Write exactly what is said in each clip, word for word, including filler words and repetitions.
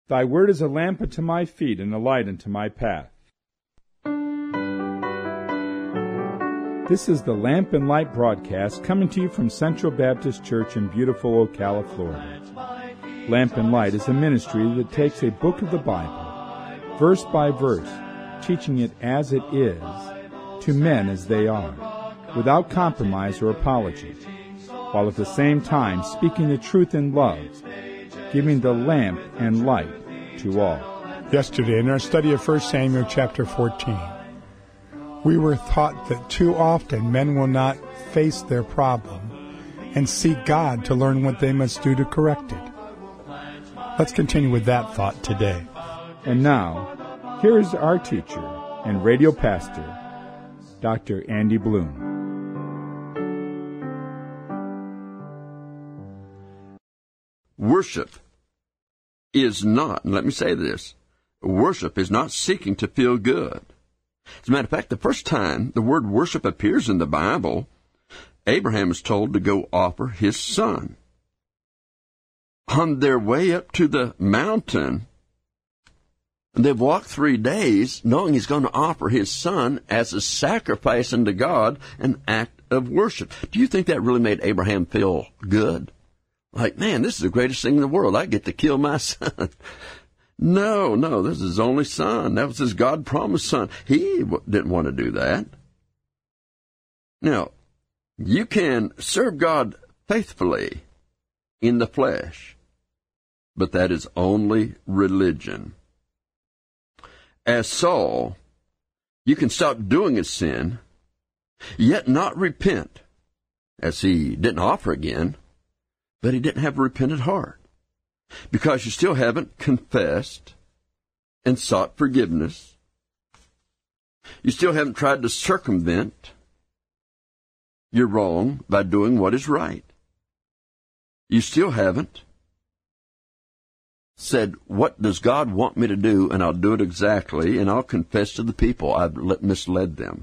Thy word is a lamp unto my feet and a light unto my path. This is the Lamp and Light broadcast coming to you from Central Baptist Church in beautiful Ocala, Florida. Lamp and Light is a ministry that takes a book of the Bible, verse by verse, teaching it as it is, to men as they are, without compromise or apology, while at the same time speaking the truth in love, giving the lamp and light to all. Yesterday in our study of First Samuel chapter fourteen, we were taught that too often men will not face their problem and seek God to learn what they must do to correct it. Let's continue with that thought today. And now, here is our teacher and radio pastor, Doctor Andy Bloom. Worship is not, and let me say this, worship is not seeking to feel good. As a matter of fact, the first time the word worship appears in the Bible, Abraham is told to go offer his son. On their way up to the mountain, they've walked three days knowing he's going to offer his son as a sacrifice unto God, an act of worship. Do you think that really made Abraham feel good? Like, man, this is the greatest thing in the world. I get to kill my son. No, no, this is his only son. That was his God-promised son. He didn't want to do that. Now, you can serve God faithfully in the flesh, but that is only religion. As Saul, you can stop doing his sin, yet not repent, as he didn't offer again, but he didn't have a repentant heart. Because you still haven't confessed and sought forgiveness. You still haven't tried to circumvent your wrong by doing what is right. You still haven't said, what does God want me to do, and I'll do it exactly, and I'll confess to the people I've misled them.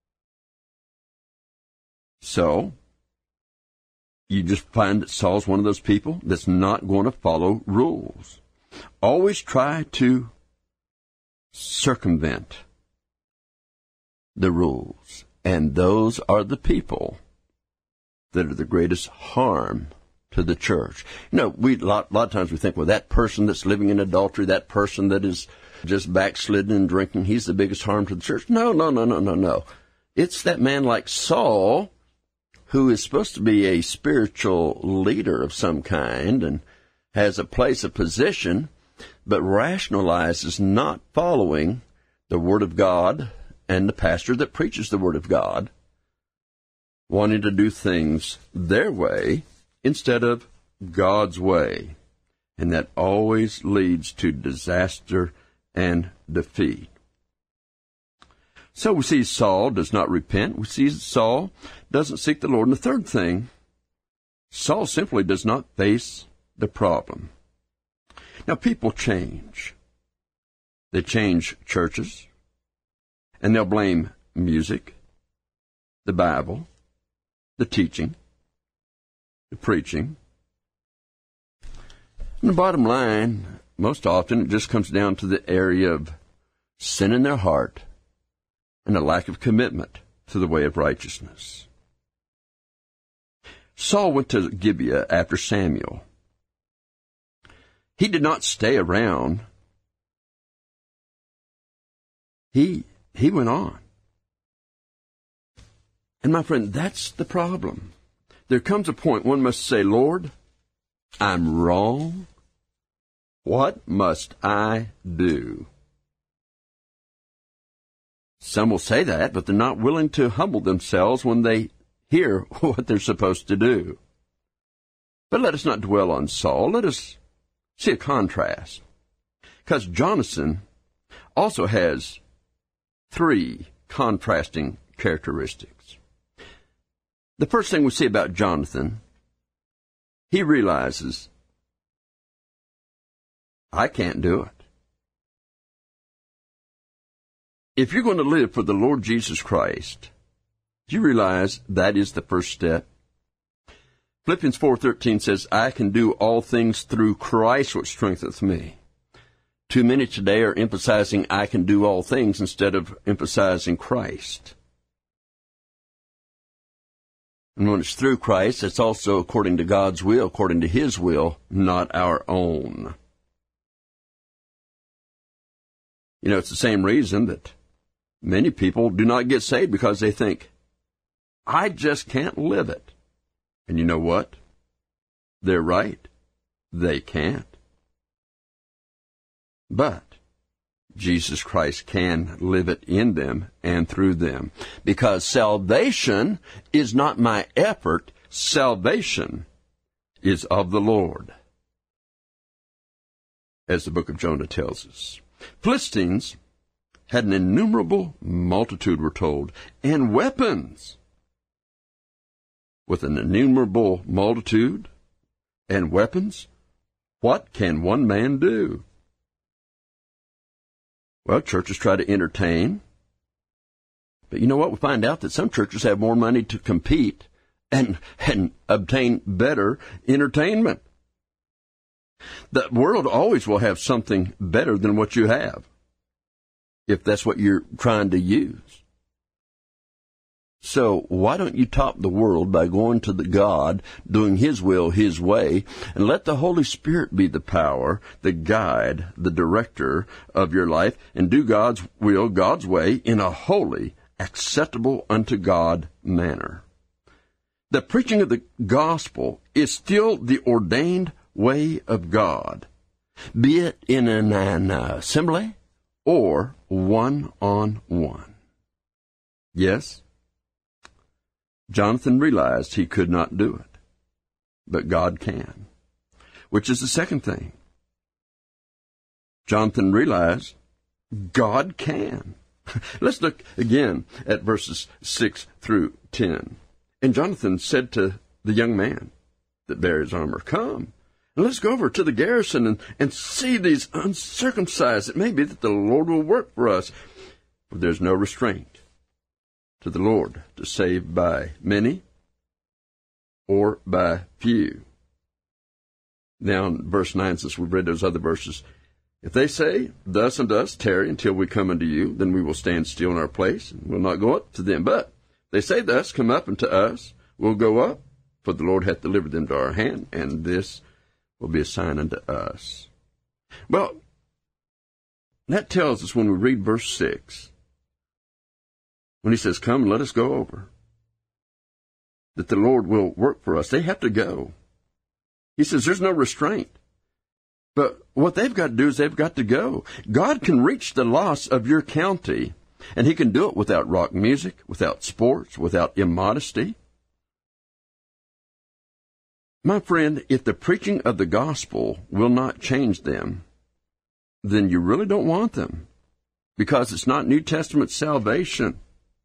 So, you just find that Saul's one of those people that's not going to follow rules. Always try to circumvent the rules. And those are the people that are the greatest harm to the church. You know, we a lot, lot of times we think, well, that person that's living in adultery, that person that is just backslidden and drinking, he's the biggest harm to the church. No, no, no, no, no, no. It's that man like Saul, who is supposed to be a spiritual leader of some kind and has a place of position, but rationalizes not following the Word of God and the pastor that preaches the Word of God, wanting to do things their way instead of God's way. And that always leads to disaster and defeat. So we see Saul does not repent. We see Saul doesn't seek the Lord. And the third thing, Saul simply does not face the problem. Now, people change. They change churches, and they'll blame music, the Bible, the teaching, the preaching. And the bottom line, most often, it just comes down to the area of sin in their heart and a lack of commitment to the way of righteousness. Saul went to Gibeah after Samuel. He did not stay around. He, he went on. And my friend, that's the problem. There comes a point one must say, Lord, I'm wrong. What must I do? Some will say that, but they're not willing to humble themselves when they hear what they're supposed to do. But let us not dwell on Saul. Let us see a contrast. Because Jonathan also has three contrasting characteristics. The first thing we see about Jonathan, he realizes, I can't do it. If you're going to live for the Lord Jesus Christ, do you realize that is the first step? Philippians four thirteen says, I can do all things through Christ which strengtheneth me. Too many today are emphasizing I can do all things instead of emphasizing Christ. And when it's through Christ, it's also according to God's will, according to His will, not our own. You know, it's the same reason that many people do not get saved, because they think, I just can't live it. And you know what? They're right. They can't. But Jesus Christ can live it in them and through them. Because salvation is not my effort. Salvation is of the Lord, as the book of Jonah tells us. Philistines had an innumerable multitude, we're told, and weapons. With an innumerable multitude and weapons, what can one man do? Well, churches try to entertain. But you know what? We find out that some churches have more money to compete and, and obtain better entertainment. The world always will have something better than what you have, if that's what you're trying to use. So why don't you top the world by going to the God, doing His will, His way, and let the Holy Spirit be the power, the guide, the director of your life, and do God's will, God's way, in a holy, acceptable unto God manner. The preaching of the gospel is still the ordained way of God, be it in an, an assembly or one-on-one. Yes, Jonathan realized he could not do it, but God can, which is the second thing. Jonathan realized God can. Let's look again at verses six through ten. And Jonathan said to the young man that bare his armor, Come, and let's go over to the garrison and, and see these uncircumcised. It may be that the Lord will work for us, for there's no restraint to the Lord to save by many or by few. Now in verse nine, since we've read those other verses, if they say, Thus and thus, tarry until we come unto you, then we will stand still in our place, and will not go up to them. But they say thus, Come up unto us, we'll go up, for the Lord hath delivered them to our hand, and this will be a sign unto us. Well, that tells us when we read verse six, when he says, Come, let us go over, that the Lord will work for us. They have to go. He says there's no restraint. But what they've got to do is they've got to go. God can reach the lost of your county, and He can do it without rock music, without sports, without immodesty. My friend, if the preaching of the gospel will not change them, then you really don't want them, because it's not New Testament salvation.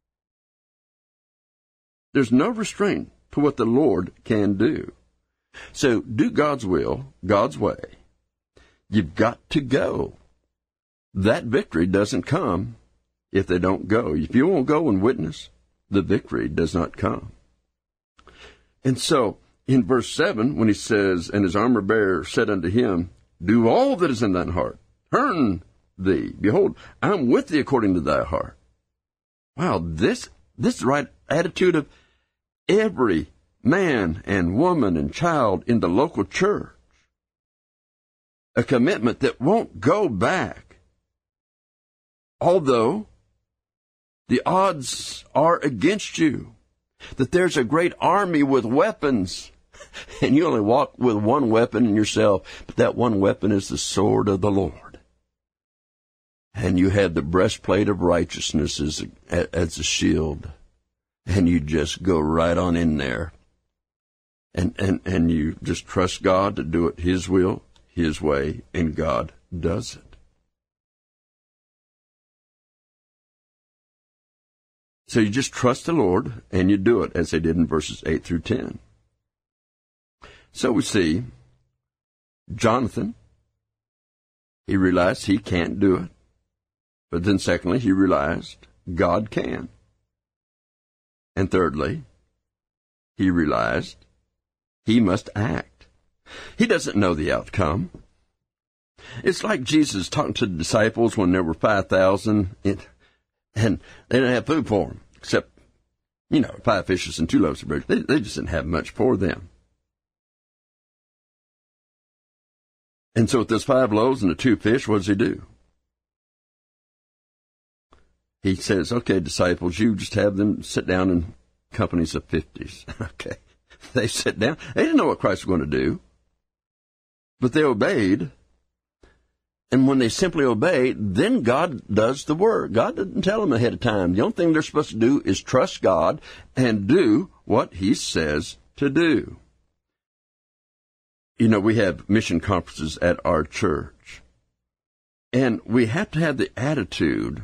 There's no restraint to what the Lord can do. So do God's will, God's way. You've got to go. That victory doesn't come if they don't go. If you won't go and witness, the victory does not come. And so, in verse seven, when he says, And his armor bearer said unto him, Do all that is in thine heart. Turn thee. Behold, I am with thee according to thy heart. Wow, this, this is the right attitude of every man and woman and child in the local church. A commitment that won't go back. Although the odds are against you, that there's a great army with weapons, and you only walk with one weapon in yourself, but that one weapon is the sword of the Lord. And you have the breastplate of righteousness as a, as a shield, and you just go right on in there, and, and, and you just trust God to do it His will, His way, and God does it. So you just trust the Lord, and you do it, as they did in verses eight through ten. So we see Jonathan, he realized he can't do it. But then secondly, he realized God can. And thirdly, he realized he must act. He doesn't know the outcome. It's like Jesus talking to the disciples when there were five thousand, and they didn't have food for them, except, you know, five fishes and two loaves of bread. They, they just didn't have much for them. And so with those five loaves and the two fish, what does he do? He says, okay, disciples, you just have them sit down in companies of fifties. Okay. They sit down. They didn't know what Christ was going to do, but they obeyed. And when they simply obey, then God does the work. God didn't tell them ahead of time. The only thing they're supposed to do is trust God and do what He says to do. You know, we have mission conferences at our church, and we have to have the attitude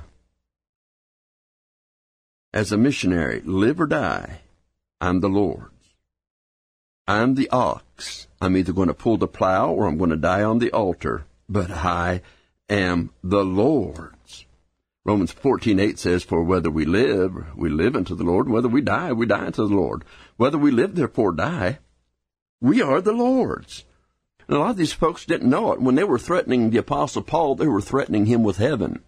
as a missionary, live or die, I'm the Lord's. I'm the ox. I'm either going to pull the plow or I'm going to die on the altar, but I am the Lord's. Romans fourteen eight says, for whether we live, we live unto the Lord, and whether we die, we die unto the Lord. Whether we live, therefore die, we are the Lord's. And a lot of these folks didn't know it. When they were threatening the Apostle Paul, they were threatening him with heaven.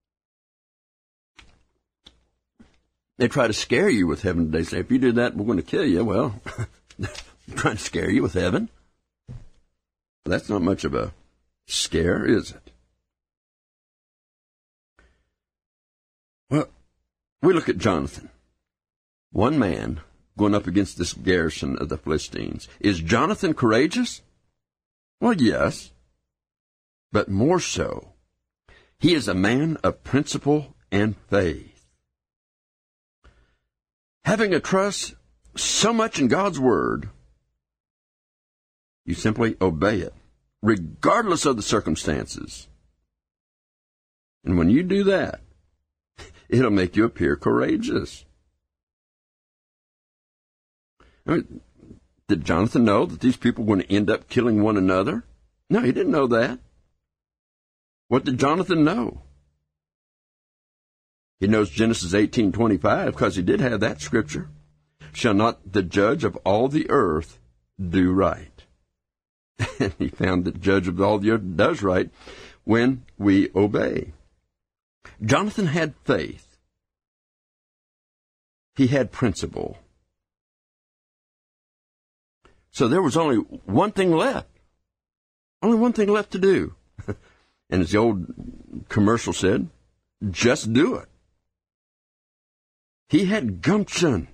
They try to scare you with heaven. They say, if you do that, we're going to kill you. Well, they're trying to scare you with heaven. That's not much of a scare, is it? Well, we look at Jonathan. One man going up against this garrison of the Philistines. Is Jonathan courageous? Well, yes, but more so. He is a man of principle and faith. Having a trust so much in God's Word, you simply obey it, regardless of the circumstances. And when you do that, it'll make you appear courageous. I mean, did Jonathan know that these people were going to end up killing one another? No, he didn't know that. What did Jonathan know? He knows Genesis eighteen twenty-five because he did have that scripture. Shall not the judge of all the earth do right? And he found that the judge of all the earth does right when we obey. Jonathan had faith. He had principle. So there was only one thing left. Only one thing left to do. And as the old commercial said, just do it. He had gumption.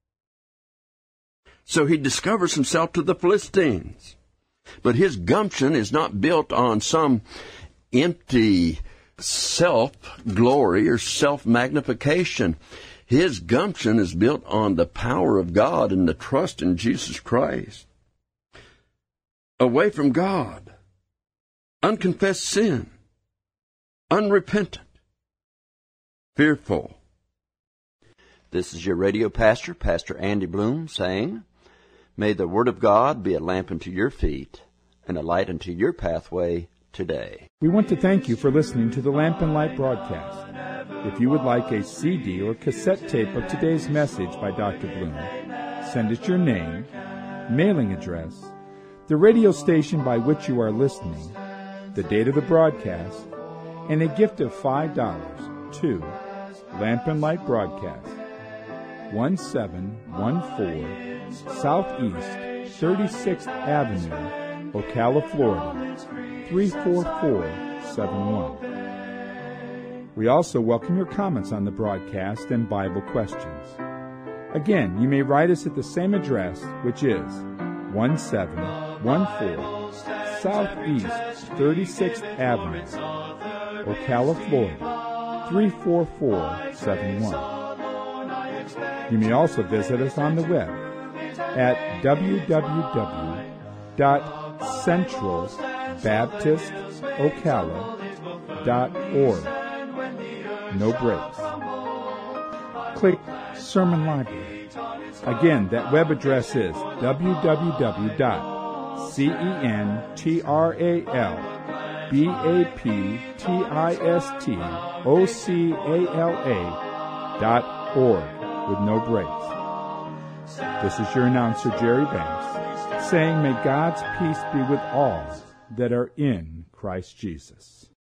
So he discovers himself to the Philistines. But his gumption is not built on some empty self-glory or self-magnification. His gumption is built on the power of God and the trust in Jesus Christ. Away from God, unconfessed sin, unrepentant, fearful. This is your radio pastor, Pastor Andy Bloom, saying, may the Word of God be a lamp unto your feet and a light unto your pathway today. We want to thank you for listening to the Lamp and Light broadcast. If you would like a C D or cassette tape of today's message by Doctor Bloom, send us your name, mailing address, the radio station by which you are listening, the date of the broadcast, and a gift of five dollars to Lamp and Light Broadcast, one seven one four Southeast thirty-sixth Avenue, Ocala, Florida, three four four seven one. We also welcome your comments on the broadcast and Bible questions. Again, you may write us at the same address, which is one seven one four Southeast thirty-sixth Avenue, Ocala, Florida, three four four seven one. You may also visit us on the web at w w w dot central baptist ocala dot org. No breaks. Click Sermon Library. Again, that web address is w w w dot central baptist ocala dot org with no breaks. This is your announcer, Jerry Banks, saying may God's peace be with all that are in Christ Jesus.